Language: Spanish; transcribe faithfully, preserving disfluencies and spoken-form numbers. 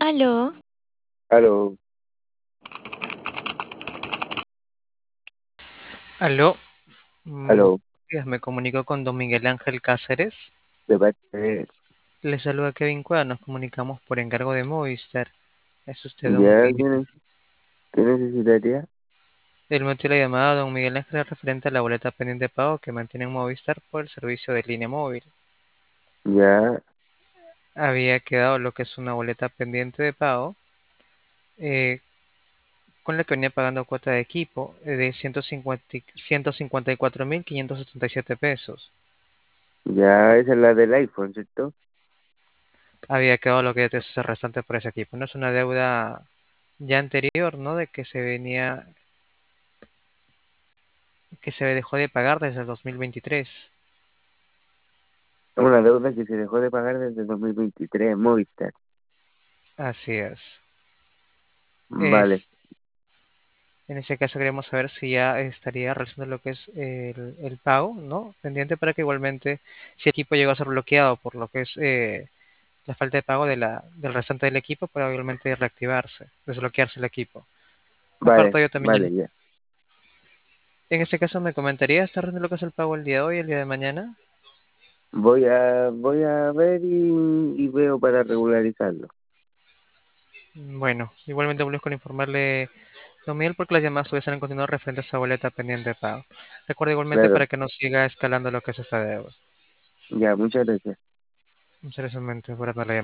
Aló, Aló, aló, mm, buenos aló, días, me comunico con don Miguel Ángel Cáceres. de parte de... Le saluda Kevin Cueva, nos comunicamos por encargo de Movistar. ¿Es usted don ¿Ya Miguel? qué, ne- qué necesitaría? El motivo de la llamada, don Miguel Ángel, es referente a la boleta pendiente de pago que mantiene Movistar por el servicio de línea móvil. Ya, Había quedado lo que es una boleta pendiente de pago, eh, con la que venía pagando cuota de equipo eh, de ciento cincuenta y- ciento cincuenta y cuatro mil quinientos setenta y siete pesos. ya, esa es la del iPhone, ¿cierto? Había quedado lo que es ese restante por ese equipo. No es una deuda ya anterior, ¿no? De que se venía, que se dejó de pagar desde el dos mil veintitrés. Una deuda que se dejó de pagar desde dos mil veintitrés en Movistar. Así es. Vale, Es, en ese caso queremos saber si ya estaría realizando lo que es el, el pago, ¿no? Pendiente para que igualmente, si el equipo llegó a ser bloqueado por lo que es eh, la falta de pago de la, del restante del equipo, para igualmente reactivarse, desbloquearse el equipo. vale, Aparte yo también, vale, ya. en este caso me comentaría, ¿está realizando lo que es el pago el día de hoy, el día de mañana? Voy a, voy a ver y, y veo para regularizarlo. Bueno, igualmente busco informarle, don Miguel, porque las llamadas suyas han continuado referentes a esa boleta pendiente de pago. Recuerda igualmente Claro, para que no siga escalando lo que es esta deuda. ya, muchas gracias. Muchas gracias, mente, por darle la llamada.